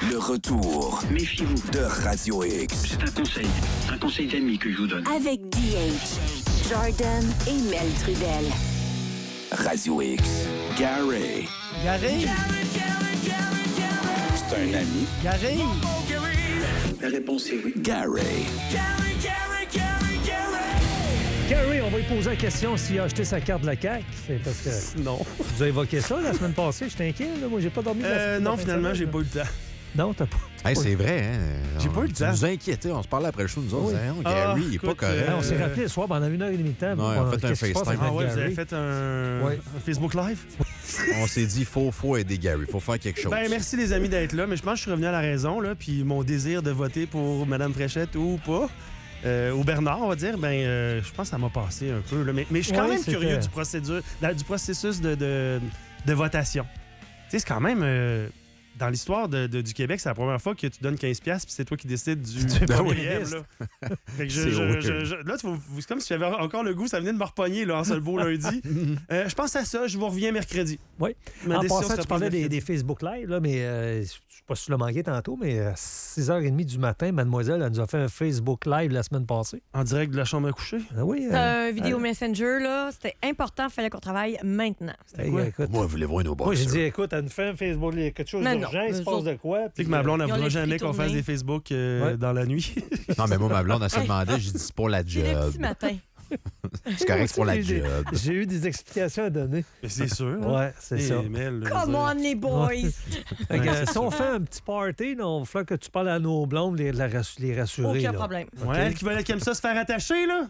Le retour. Méfiez-vous. De Radio X. C'est un conseil d'amis que je vous donne. Avec DH, Jordan et Mel Trudel. Radio X. Gary. Gary? C'est un ami. Gary? La réponse est oui. Gary. Gary, on va lui poser la question s'il a acheté sa carte de la CAQ. C'est parce que... Non. Vous avez évoqué ça la semaine passée. J'étais inquiet. Là. Moi, j'ai pas dormi Non, finalement, j'ai pas eu le temps. Non, t'as pas. Hey, c'est vrai, hein? J'ai pas eu le temps. Tu nous inquiétais. On se parlait après le show, nous autres. Oui. Hein? Gary, il est pas écoute, correct. On s'est rappelé le soir pendant 1h30 de temps. Non, on a fait un qu'est-ce qui se passe FaceTime. avec Vous Gary? avez fait un Facebook Live? On s'est dit, faut aider Gary. Faut faire quelque chose. Ben, merci les amis d'être là, mais je pense que je suis revenu à la raison, là, puis mon désir de voter pour Mme Fréchette ou pas, ou Bernard, on va dire, je pense que ça m'a passé un peu. Là, mais je suis quand même curieux du processus de votation. Tu sais, c'est quand même... dans l'histoire du Québec, c'est la première fois que tu donnes 15$ puis c'est toi qui décides du premier là. Fait que là, c'est comme si j'avais encore le goût, ça venait de me repogner là, en seul beau lundi. Je pense à ça, je vous reviens mercredi. Oui. Ma En décision passant, sera tu parlais prise des Facebook Live, là, mais je ne sais pas si tu l'as manqué tantôt, mais à 6h30 du matin, mademoiselle, elle nous a fait un Facebook Live la semaine passée. En direct de la chambre à coucher? Ah oui. Vidéo Messenger, là, c'était important, il fallait qu'on travaille maintenant. Écoute, Moi, vous voulez voir nos boss. moi, j'ai dit, écoute, elle nous fait un Facebook Live, quelque chose Mais d'urgent, non, il se eux passe autres- de quoi? Tu sais Puis, que ma blonde, elle ils ont voudra l'esprit jamais qu'on fasse tourné. des Facebook dans la nuit. Non, mais moi, ma blonde, elle se demandait, j'ai dit, c'est pour la C'est le job. petit matin. C'est correct, c'est pour la j'ai- job. J'ai eu des explications à donner. Mais c'est sûr. Ouais, c'est ça. Come on, les boys! Fait que, si on fait un petit party, là, on va falloir que tu parles à nos blondes, les rassurer. Aucun là. problème. Ouais, qui aime ça se faire attacher, là.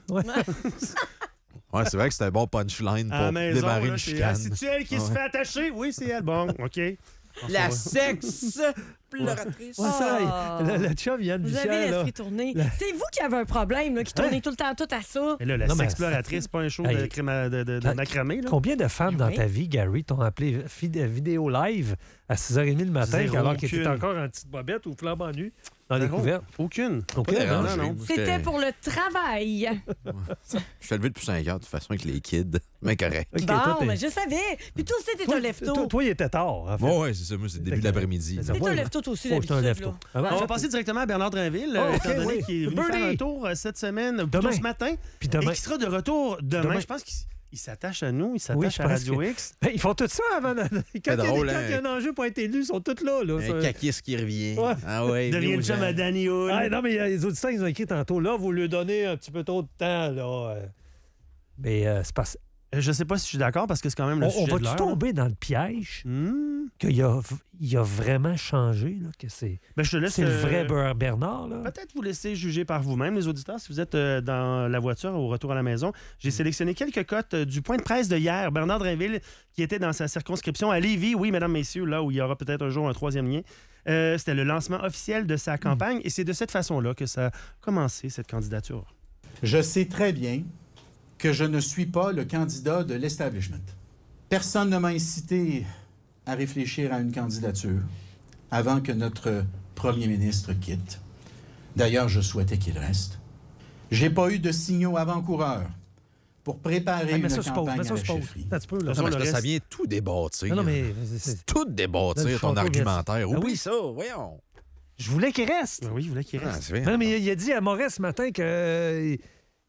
Ouais, c'est vrai que c'est un bon punchline À la pour maison, démarrer là, une c'est chicane. c'est-tu elle qui se fait attacher? Oui, c'est elle. Bon, OK. La sexe exploratrice. Ouais, ça, le chum, Yann Vous Bussière, avez là. l'esprit tourné. C'est vous qui avez un problème, là, qui tournez tout le temps tout à ça. Et là, la Non, mais- sexploratrice, c'est pas un show de, Hey. de macramé, là? Combien de femmes dans Oui. ta vie, Gary, t'ont appelé vidéo live à 6h30 le matin, Zéro, alors qu'ils étaient aucune. encore en petite bobette ou flambant nu dans les Zéro. couvertes? Aucune. Aucune, Pas hein? dérangé. non. Moi, C'était j'étais- pour le travail. Je suis levé depuis 5 heures, de toute façon, avec les kids. Mais correct. Ok, Bon, toi, t'es- mais je savais. Puis toi aussi, t'es un lève-tôt. Toi, il était tard, en fait. Ouais, c'est ça. Moi, c'est le début de l'après-midi. Mais ça T'es va, un là. lève-tôt toi aussi, Oh, c'est un d'habitude. lève-tôt. là. Ah, ben, On en va fait, passer directement à Bernard Drinville, Ah, étant ok, donné oui. qu'il est venu Birdie. faire un tour cette semaine, plutôt Demain. ce matin, Puis et demain. qui sera de retour demain. Demain. Je pense qu'il s'attache à nous, il Oui, s'attache je à pense Radio que- X. Ben, ils font tout ça avant. Quand il y a drôle, quand hein? il y a un enjeu pour être élu, ils sont tous là. là. Un Ça- caquiste qui revient. Ouais. Ah ouais. Devient venez le aux chum gens. à Danny Hull. Ah, non, mais les auditeurs, ils ont écrit tantôt, là, vous lui donnez un petit peu trop de temps, là. Mais c'est parce... Je sais pas si je suis d'accord parce que c'est quand même le On sujet de va-tu l'heure. tomber dans le piège Hmm. qu'il a vraiment changé, là, que c'est Ben, je te laisse. le vrai Bernard, là? Peut-être vous laisser juger par vous-même, les auditeurs, si vous êtes dans la voiture au retour à la maison. J'ai sélectionné quelques cotes du point de presse de hier. Bernard Drinville, qui était dans sa circonscription à Lévis, oui, mesdames, messieurs, là où il y aura peut-être un jour un troisième lien. C'était le lancement officiel de sa campagne et c'est de cette façon-là que ça a commencé, cette candidature. Je sais très bien que je ne suis pas le candidat de l'establishment. Personne ne m'a incité à réfléchir à une candidature avant que notre premier ministre quitte. D'ailleurs, je souhaitais qu'il reste. J'ai pas eu de signaux avant-coureurs pour préparer Ah, une mais ça, campagne à la c'est pas. chefferie. Un petit peu, là. Non, mais le ça reste- vient tout débâtir. Non, mais... C'est tout Là, débâtir le ton château argumentaire. vient- Ah Oublie oui. ça, voyons. Je voulais qu'il reste. Ben oui, il voulait qu'il Ah, reste. c'est vrai. Non, mais il a dit à Maurice ce matin que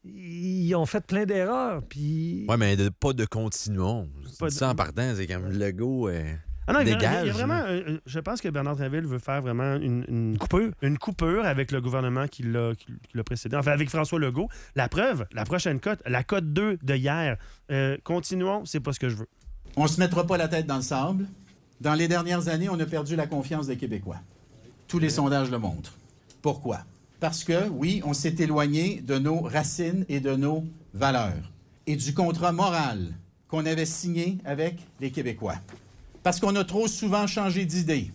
ils ont fait plein d'erreurs, puis... Ouais, mais pas de continuons. Pas de- Ça en partant, c'est comme le go. Ah non, il y a Dégage, vraiment, je pense que Bernard Drinville veut faire vraiment une coupure avec le gouvernement qui l'a précédé. Enfin, avec François Legault. La preuve, la prochaine cote, la cote 2 de hier. Continuons, c'est pas ce que je veux. On ne se mettra pas la tête dans le sable. Dans les dernières années, on a perdu la confiance des Québécois. Tous les sondages le montrent. Pourquoi? Parce que, oui, on s'est éloigné de nos racines et de nos valeurs et du contrat moral qu'on avait signé avec les Québécois. Parce qu'on a trop souvent changé d'idée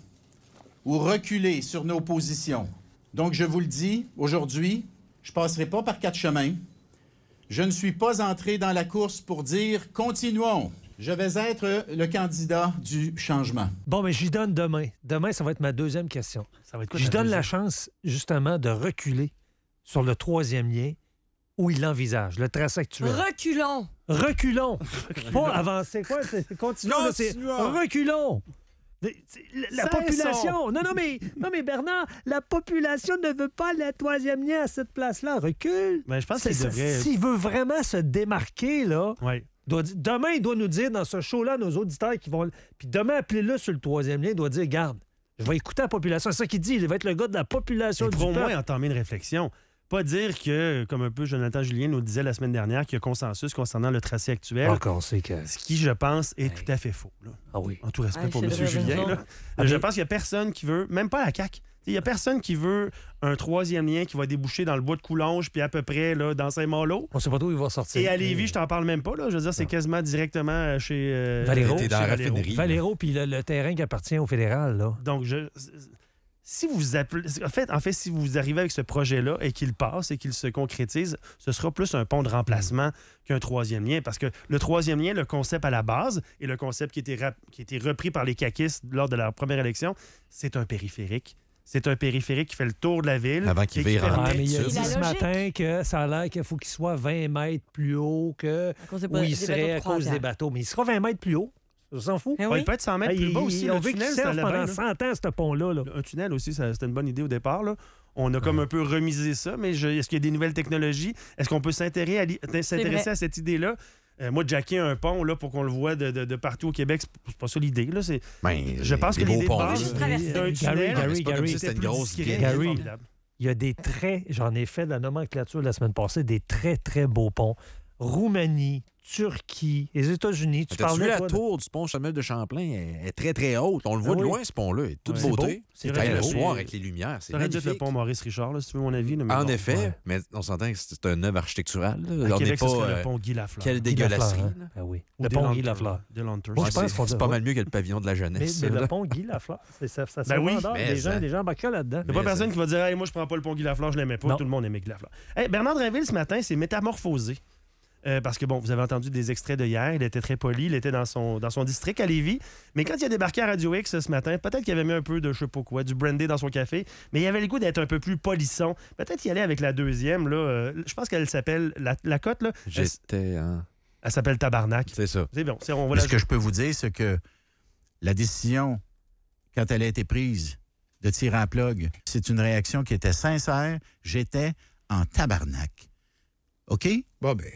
ou reculé sur nos positions. Donc, je vous le dis, aujourd'hui, je ne passerai pas par 4 chemins. Je ne suis pas entré dans la course pour dire « continuons ». Je vais être le candidat du changement. Bon, mais j'y donne demain. Demain, ça va être ma deuxième question. Ça va être quoi, J'y ta donne la deuxième? chance, justement, de reculer sur le troisième lien où il l'envisage, le tracé actuel. Reculons. Reculons! Pas avancer, quoi? Continuons. là, c'est Continuons. reculons! La population... Non, mais Bernard, la population ne veut pas la troisième lien à cette place-là. Recule. Ben, je pense qu'il devrait... S'il veut vraiment se démarquer, là... Ouais. Demain, il doit nous dire dans ce show-là, nos auditeurs qui vont... Puis demain, appelez-le sur le troisième lien, il doit dire, garde, je vais écouter la population. C'est ça qu'il dit, il va être le gars de la population du peuple. Pour moi, peuple. entamer une réflexion. Pas dire que, comme un peu Jonathan Julien nous disait la semaine dernière, qu'il y a consensus concernant le tracé actuel. Encore, c'est que... Ce qui, je pense, est tout à fait faux. Là. Ah oui. En tout respect pour M. Julien. Là. Je pense qu'il n'y a personne qui veut, même pas la CAQ, il n'y a personne qui veut un troisième lien qui va déboucher dans le bois de Coulonge puis à peu près là, dans Saint-Malo. On ne sait pas d'où il va sortir. Et à Lévis, je t'en parle même pas. Là. Je veux dire, c'est quasiment directement chez... Valero. T'es dans la raffinerie. Valero, puis le terrain qui appartient au fédéral. Là. Donc, si vous appelez... En fait, si vous arrivez avec ce projet-là et qu'il passe et qu'il se concrétise, ce sera plus un pont de remplacement qu'un troisième lien. Parce que le troisième lien, le concept à la base, et le concept qui a été repris par les caquistes lors de leur première élection, c'est un périphérique. C'est un périphérique qui fait le tour de la ville. Avant qu'il vire en mais il a dit ce matin que ça a l'air qu'il faut qu'il soit 20 mètres plus haut que où il serait à cause des bateaux. Mais il sera 20 mètres plus haut. On s'en fout. Oui. Il peut être 100 mètres plus bas aussi. On veut qu'il serve pendant 100 ans, ce pont-là. Là. Un tunnel aussi, c'était une bonne idée au départ. Là. On a comme un peu remisé ça, mais est-ce qu'il y a des nouvelles technologies? Est-ce qu'on peut s'intéresser à cette idée-là? Moi, jacker un pont là, pour qu'on le voit de partout au Québec, c'est pas ça l'idée. Là. Je pense que l'idée de base d'un tunnel, c'est pas comme si c'était une grosse Gary, il y a des très... J'en ai fait de la nomenclature la semaine passée, des très, très beaux ponts. Roumanie, Turquie, les États-Unis. Tu parlais la tour du pont Samuel de Champlain est très, très haute. On le voit de loin, ce pont-là. Il est toute beauté. C'est le soir avec les lumières. C'est magnifique. le pont Maurice-Richard, là, si tu veux mon avis. Là, en effet, mais on s'entend que c'est un œuvre architecturale. À Québec, ce serait le pont Guy Lafleur. Quelle dégueulasserie. Ah oui. Le pont Guy Lafleur. C'est pas mal mieux que le pavillon de la jeunesse. Mais le pont Guy Lafleur, ça se vendeur. Les gens embarquent là-dedans. Il n'y a pas personne qui va dire hey, moi, je prends pas le pont Guy Lafleur, je l'aimais pas. Tout le monde aimait Guy Lafleur. Bernard Drinville, ce matin, s'est métamorphosé. Parce que, bon, vous avez entendu des extraits de hier. Il était très poli. Il était dans son district à Lévis. Mais quand il a débarqué à Radio X ce matin, peut-être qu'il avait mis un peu de je sais pas quoi, du brandy dans son café. Mais il avait le goût d'être un peu plus polisson. Peut-être qu'il allait avec la deuxième. Là, je pense qu'elle s'appelle la cote. Là. Elle s'appelle Tabarnak. C'est ça. C'est bon. Ce que je peux vous dire, c'est que la décision, quand elle a été prise de tirer en plug, c'est une réaction qui était sincère. J'étais en tabarnak. OK? Bon, ben.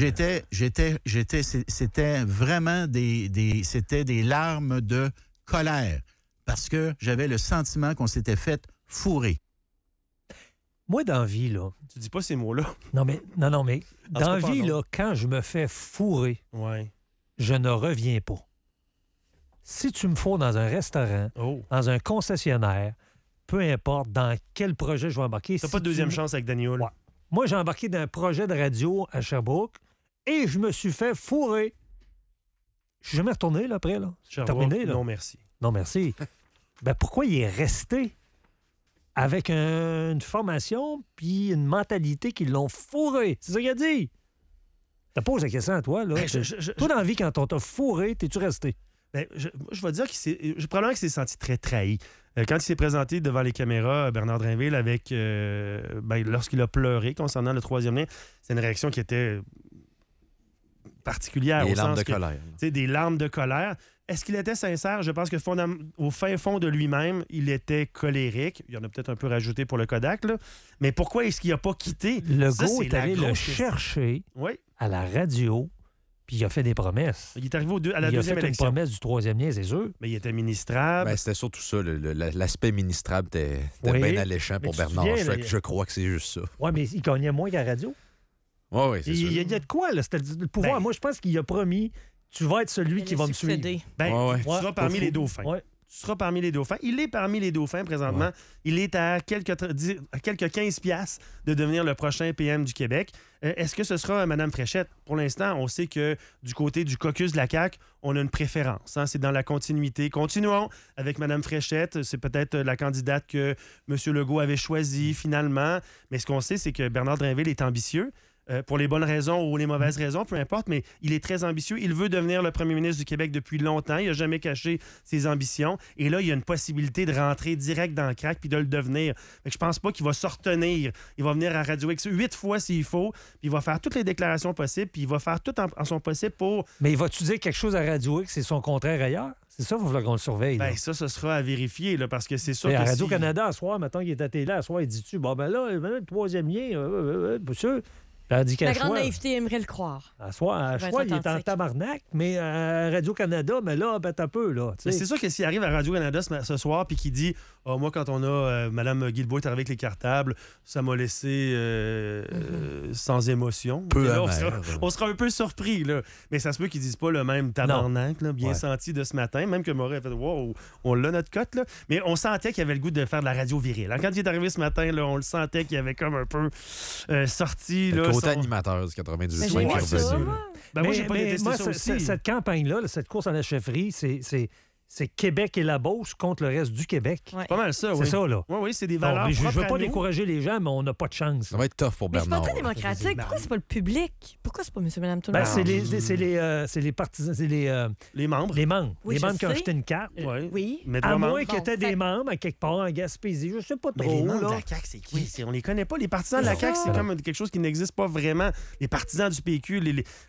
C'était vraiment c'était des larmes de colère parce que j'avais le sentiment qu'on s'était fait fourrer. Moi, dans la vie, là... Tu dis pas ces mots-là. Non, mais dans la vie, là, quand je me fais fourrer, je ne reviens pas. Si tu me fourres dans un restaurant, dans un concessionnaire, peu importe dans quel projet je vais embarquer... T'as pas de deuxième chance avec Daniel. Ouais. Moi, j'ai embarqué dans un projet de radio à Sherbrooke et je me suis fait fourrer. Je suis jamais retourné, là, après, là. Terminé, là. Non, merci. Non, merci. Ben, pourquoi il est resté avec une formation puis une mentalité qui l'ont fourré? C'est ça qu'il a dit. Tu poses la question à toi, là. Toi, dans la vie, quand on t'a fourré, t'es-tu resté? Ben, je vais dire probablement qu'il s'est senti très trahi. Quand il s'est présenté devant les caméras, Bernard Drinville, avec lorsqu'il a pleuré concernant le troisième lien, c'est une réaction qui était particulière. Des larmes de colère. Des larmes de colère. Est-ce qu'il était sincère? Je pense que au fin fond de lui-même, il était colérique. Il y en a peut-être un peu rajouté pour le Kodak, là. Mais pourquoi est-ce qu'il n'a pas quitté? Legault est allé le chercher à la radio. Puis il a fait des promesses. Il est arrivé à la deuxième élection. Il a fait une promesse du troisième lien, c'est sûr. Mais il était ministrable. Ben, c'était surtout ça. L'aspect ministrable était bien alléchant pour Bernard. Je crois que c'est juste ça. Oui, mais il gagnait moins qu'à la radio. Oui, c'est sûr. Il y a de quoi, là? C'était le pouvoir. Moi, je pense qu'il a promis tu vas être celui qui va me suivre. Tu seras parmi les dauphins. Ouais. Tu seras parmi les dauphins. Il est parmi les dauphins présentement. Ouais. Il est à quelques 15 piastres de devenir le prochain PM du Québec. Est-ce que ce sera Mme Fréchette? Pour l'instant, on sait que du côté du caucus de la CAQ, on a une préférence. Hein? C'est dans la continuité. Continuons avec Mme Fréchette. C'est peut-être la candidate que M. Legault avait choisie finalement. Mais ce qu'on sait, c'est que Bernard Drinville est ambitieux. Pour les bonnes raisons ou les mauvaises raisons, peu importe, mais il est très ambitieux. Il veut devenir le premier ministre du Québec depuis longtemps. Il n'a jamais caché ses ambitions. Et là, il y a une possibilité de rentrer direct dans le crack puis de le devenir. Fait que je pense pas qu'il va se retenir. Il va venir à Radio X 8 fois s'il faut, puis il va faire toutes les déclarations possibles, puis il va faire tout en son possible pour... Mais il va-tu dire quelque chose à Radio X, c'est son contraire ailleurs? C'est ça, il va falloir qu'on le surveille. Ben, ça, ce sera à vérifier, là, parce que c'est sûr que à Radio-Canada, à soir, mettons qu'il est à télé, à soir, il dit-tu, bon, ben là, le troisième lien, pas sûr. La grande naïveté aimerait le croire. À soir, il est en tabarnak, mais à Radio-Canada, mais là, ben, un peu, là. C'est sûr que s'il arrive à Radio-Canada ce soir puis qu'il dit moi, quand on a Mme Guilbeault est arrivée avec les cartables, ça m'a laissé sans émotion. Là, on sera un peu surpris, là. Mais ça se peut qu'ils disent pas le même tabarnak, là, bien senti de ce matin, même que Moret a fait wow, on l'a notre cote, là. Mais on sentait qu'il avait le goût de faire de la radio virile. Quand il est arrivé ce matin, là, on le sentait qu'il avait comme un peu sorti. Là, côté animateur du 98 qui est revenu. Moi, j'ai pas détesté ça aussi. Cette campagne-là, cette course à la chefferie, c'est Québec et la Beauce contre le reste du Québec. C'est pas mal ça, oui. C'est ça, là. Oui, c'est des valeurs je veux pas nous. décourager les gens, mais on n'a pas de chance. Ça va être tough pour Bernard. Mais c'est pas très démocratique. Pourquoi c'est pas le public? Pourquoi c'est pas monsieur, madame, tout le monde? C'est les partisans, c'est les membres. Les membres. Oui, les membres qui ont acheté une carte. Oui. À moins qu'il y ait des membres à quelque part en Gaspésie. Je sais pas trop. Mais les membres là. de la CAQ, c'est qui? On les connaît pas. Les partisans de la CAQ, c'est comme quelque chose qui n'existe pas vraiment. Les partisans du PQ,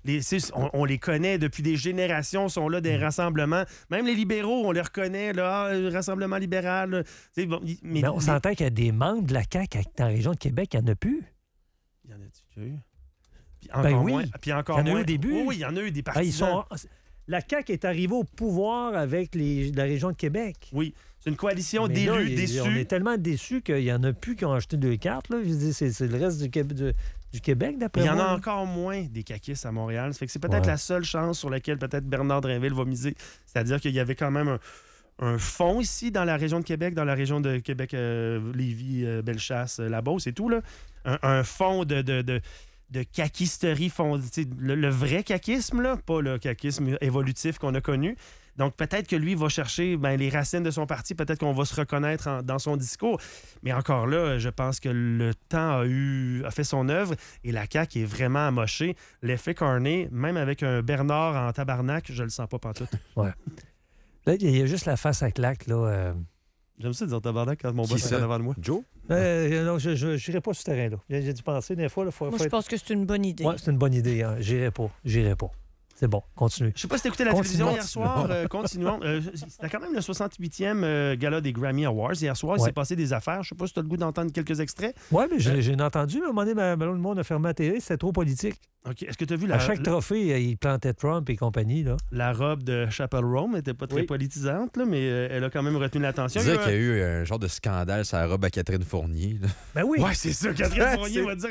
on les connaît depuis des générations, sont là des rassemblements. Même les libéraux, on les reconnaît, là, Rassemblement libéral. Mais on s'entend qu'il y a des membres de la CAQ dans la région de Québec, il n'y en a plus. Il y en a-tu eu? Puis encore moins. Puis encore il y en a moins. eu au début. Oui, il y en a eu des partisans. La CAQ est arrivée au pouvoir avec la région de Québec. Oui. C'est une coalition d'élus déçus. On est tellement déçus qu'il n'y en a plus qui ont acheté 2 cartes. Là. Je dis, c'est le reste du Québec, d'après moi. Il y en a encore moins des caquistes à Montréal. Ça fait que c'est peut-être la seule chance sur laquelle peut-être Bernard Drinville va miser. C'est-à-dire qu'il y avait quand même un fond ici dans la région de Québec, dans la région de Québec, Lévis, Bellechasse, La Beauce et tout, là. Un fond de caquisterie, le vrai caquisme, là, pas le caquisme évolutif qu'on a connu. Donc, peut-être que lui va chercher les racines de son parti. Peut-être qu'on va se reconnaître dans son discours. Mais encore là, je pense que le temps a fait son œuvre et la CAQ est vraiment amochée. L'effet Carney, même avec un Bernard en tabarnak, je le sens pas pantoute. Ouais. Là, il y a juste la face à claque, là. J'aime ça dire tabarnak quand mon boss est devant de moi. Joe? Non, je n'irai pas sur ce terrain-là. J'ai dû penser des fois. Moi, je pense que c'est une bonne idée. Oui, c'est une bonne idée. Hein. J'irai pas. C'est bon, continue. Je sais pas si t'as écouté la télévision hier soir. Continuons. C'était quand même le 68e gala des Grammy Awards. Hier soir, il s'est passé des affaires. Je sais pas si tu as le goût d'entendre quelques extraits. Oui, mais j'ai entendu. À un moment donné, le monde a fermé la télé. C'était trop politique. OK. Est-ce que tu as vu à chaque trophée, il plantait Trump et compagnie. Là. La robe de Chappell Roan n'était pas très politisante, là, mais elle a quand même retenu l'attention. Tu disais qu'il y a eu un genre de scandale sur la robe à Catherine Fournier. Là. Ben oui. Ouais, c'est ça. Catherine Fournier va dire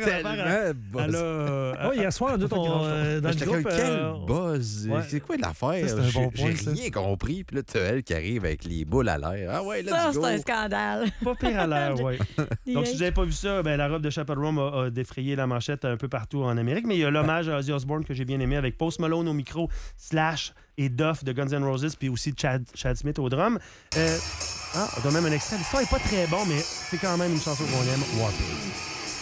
hier soir, dans le groupe... Quel buzz! Ouais. C'est quoi l'affaire? C'est un bon point, j'ai rien compris. Puis là, tu as elle qui arrive avec les boules à l'air. Ah ouais, là, c'est un scandale. Pas pire à l'air, oui. Donc, si vous n'avez pas vu ça, la robe de Chappell Roan a défrayé la manchette un peu partout en Amérique. Mais il y a l'hommage à Ozzy Osbourne que j'ai bien aimé avec Post Malone au micro, Slash et Duff de Guns N' Roses, puis aussi Chad Smith au drum. On donne même un extrait. Le son n'est pas très bon, mais c'est quand même une chanson qu'on aime, War Pigs.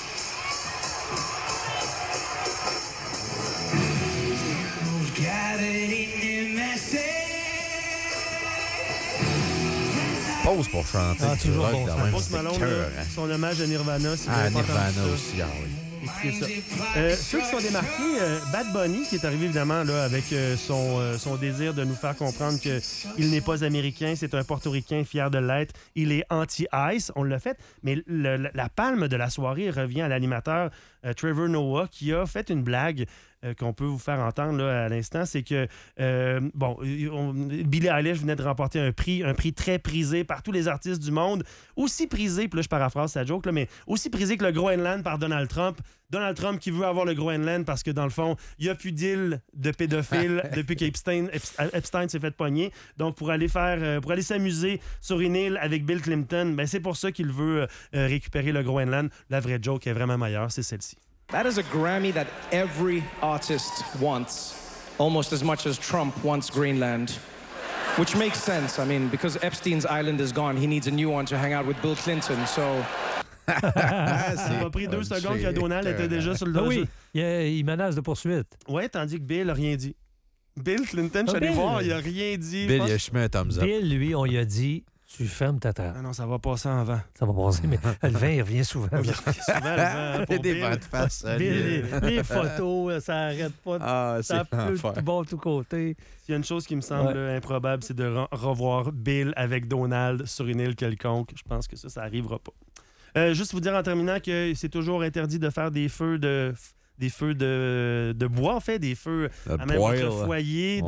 Pause pour chanter. Toujours bon. Post Malone, son hommage à Nirvana. Nirvana aussi, Écoutez ça. Ceux qui sont démarqués, Bad Bunny, qui est arrivé évidemment là, avec son désir de nous faire comprendre qu'il n'est pas américain, c'est un portoricain fier de l'être. Il est anti-ice, on l'a fait. Mais la palme de la soirée revient à l'animateur Trevor Noah, qui a fait une blague qu'on peut vous faire entendre là, à l'instant. C'est que, Billie Eilish venait de remporter un prix très prisé par tous les artistes du monde. Aussi prisé, puis là, je paraphrase sa joke, là, mais aussi prisé que le Groenland par Donald Trump. Donald Trump qui veut avoir le Groenland parce que, dans le fond, il n'y a plus d'île de pédophiles depuis qu'Epstein s'est fait pogner. Donc, pour aller s'amuser sur une île avec Bill Clinton, c'est pour ça qu'il veut récupérer le Groenland. La vraie joke est vraiment meilleure, c'est celle-ci. That is a Grammy that every artist wants, almost as much as Trump wants Greenland. Which makes sense, I mean, because Epstein's island is gone, he needs a new one to hang out with Bill Clinton, so... Ça m'a pris 2 secondes que Donald était déjà sur le dos. Oui, il menace de poursuite. Oui, tandis que Bill n'a rien dit. Bill Clinton, je suis allé voir, il n'a rien dit. Bill, il a chemin un thumbs up. Bill, lui, on lui a dit, Tu fermes ta table. Ah non, ça va passer en vent. Ça va passer, mais le vin, il revient souvent. Il revient souvent, le vent. Pour des Bill. vents de face. Les photos, ça arrête pas. Ça pleut de tout bon, de tous côtés. S'il y a une chose qui me semble improbable, c'est de revoir Bill avec Donald sur une île quelconque. Je pense que ça n'arrivera pas. Juste vous dire en terminant que c'est toujours interdit de faire des feux de bois, en fait, des feux à même votre foyer.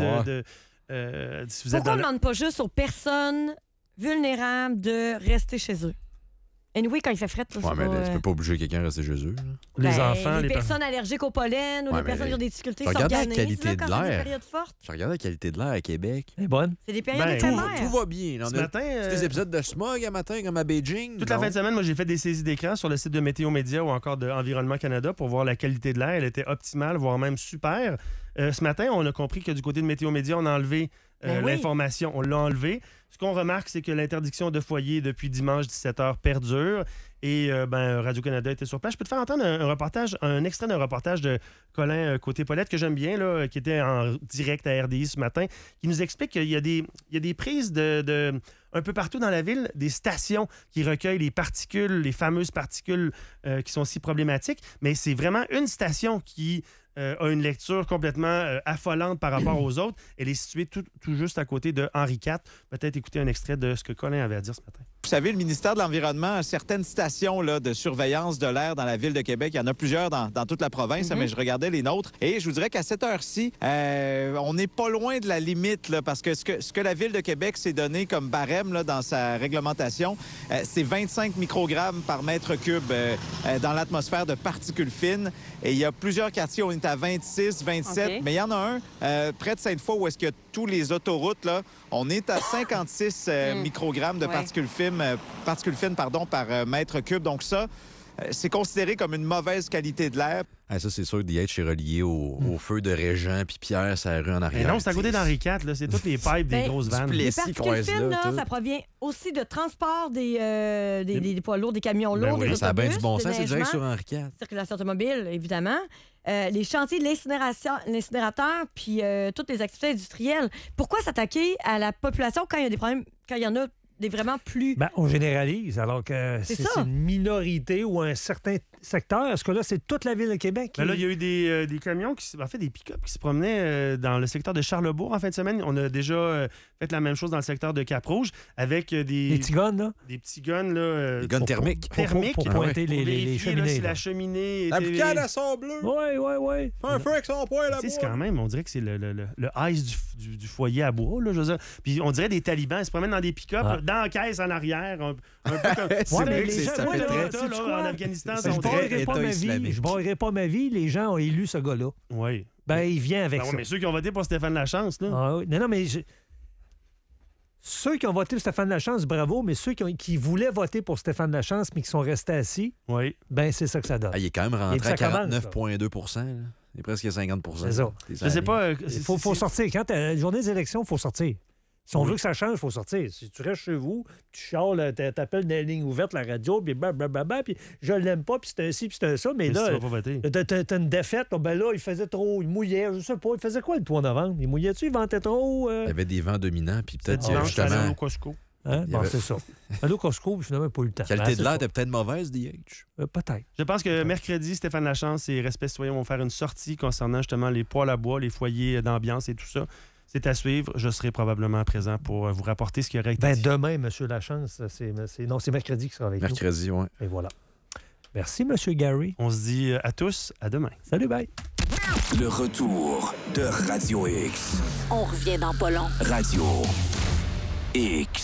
Si vous Pourquoi on ne demande pas juste aux personnes vulnérables de rester chez eux? Anyway, quand il fait fret, là, ouais, mais tu peux pas obliger quelqu'un à rester chez eux. Les enfants, les personnes allergiques au pollen ou les personnes qui ont des difficultés s'organisent la qualité de quand c'est des l'air. périodes fortes. Je regarde la qualité de l'air à Québec. Elle est bonne. C'est des périodes éphémères. Tout va bien. Ce matin, des épisodes de smog à matin, comme à Beijing. Toute la fin de semaine, moi, j'ai fait des saisies d'écran sur le site de Météo Média ou encore de Environnement Canada pour voir la qualité de l'air. Elle était optimale, voire même super. Ce matin, on a compris que du côté de Météo Média, on a enlevé l'information. On l'a enlevé. Ce qu'on remarque, c'est que l'interdiction de foyer depuis dimanche 17h perdure. Et Radio-Canada était sur place. Je peux te faire entendre un extrait d'un reportage de Colin Côté-Paulette que j'aime bien, là, qui était en direct à RDI ce matin, qui nous explique qu'il y a des prises de un peu partout dans la ville, des stations qui recueillent les particules, les fameuses particules qui sont si problématiques. Mais c'est vraiment une station qui a une lecture complètement affolante par rapport aux autres. Elle est située tout juste à côté de Henri IV. Peut-être écouter un extrait de ce que Colin avait à dire ce matin. Vous savez, le ministère de l'Environnement a certaines stations là, de surveillance de l'air dans la ville de Québec. Il y en a plusieurs dans toute la province, mais je regardais les nôtres. Et je vous dirais qu'à cette heure-ci, on n'est pas loin de la limite, là, parce que ce que la ville de Québec s'est donné comme barème là, dans sa réglementation, c'est 25 microgrammes par mètre cube dans l'atmosphère de particules fines. Et il y a plusieurs quartiers où on est à 26, 27, mais il y en a un près de Sainte-Foy où est-ce qu'il y a tous les autoroutes, là, on est à 56 microgrammes de particules fines par mètre cube. Donc ça, c'est considéré comme une mauvaise qualité de l'air. Ah, ça, c'est sûr que DH est relié au feu de Régent puis Pierre, c'est la rue en arrière. Mais non, c'est à côté d'Henri IV, là. C'est toutes les pipes des grosses vannes. Les particules fines, là, ça provient aussi de transport des poids lourds, des camions lourds, des autobus. Ça a bien du bon sens, c'est direct sur Henri IV. Circulation automobile, évidemment. Les chantiers de l'incinérateur, puis toutes les activités industrielles. Pourquoi s'attaquer à la population quand il y a des problèmes, quand il y en a des vraiment plus... On généralise, alors que c'est une minorité ou un certain secteur. Est-ce que là, c'est toute la ville de Québec? Là, il y a eu des camions, des pick-up qui se promenaient dans le secteur de Charlebourg en fin de semaine. On a déjà fait la même chose dans le secteur de Cap-Rouge avec des petits guns, là? Des petits guns, là. Des guns thermiques. Pour pointer les cheminées. Là, si la cheminée était... La boucane à son bleu. Oui. Un feu avec son poing là-bas. C'est quand même, on dirait que c'est le ice du foyer à bois, là, je veux dire. Puis on dirait des talibans. Ils se promènent dans des pick-up, dans la caisse en arrière. Un peu comme... c'est vrai que ça fait très... en Afghanistan, je boirai pas ma vie. Les gens ont élu ce gars-là. Oui. Il vient avec ça. Mais ceux qui ont voté pour Stéphane Lachance, là. Ah, oui. Non, mais... Ceux qui ont voté pour Stéphane Lachance, bravo, mais ceux qui voulaient voter pour Stéphane Lachance mais qui sont restés assis, c'est ça que ça donne. Il est quand même rentré à 49,2 %. Il est presque à 50 %. C'est ça. Je sais pas... Il faut sortir. Quand tu as une journée des élections, il faut sortir. Si on veut que ça change, il faut sortir. Si tu restes chez vous, tu chiales, t'appelles dans la ligne ouverte, la radio, puis blablabla, puis je l'aime pas, puis c'est un ci, puis c'est un ça, mais là, t'as une défaite, là, il faisait trop, il mouillait, je sais pas, il faisait quoi le 3 novembre? Il mouillait-tu, il ventait trop? Il y avait des vents dominants, puis peut-être justement... Costco. C'est ça. Allô, Costco, finalement, pas eu le temps. La qualité de l'air était peut-être mauvaise, DH? Peut-être. Je pense que mercredi, Stéphane Lachance et Respect citoyen vont faire une sortie concernant justement les poêles à bois, les foyers d'ambiance et tout ça. C'est à suivre. Je serai probablement présent pour vous rapporter ce qui aurait été dit. Demain, M. Lachance, c'est mercredi qui sera avec nous. Mercredi, oui. Et voilà. Merci, M. Gary. On se dit à tous, à demain. Salut, bye. Le retour de Radio X. On revient dans pas long. Radio X.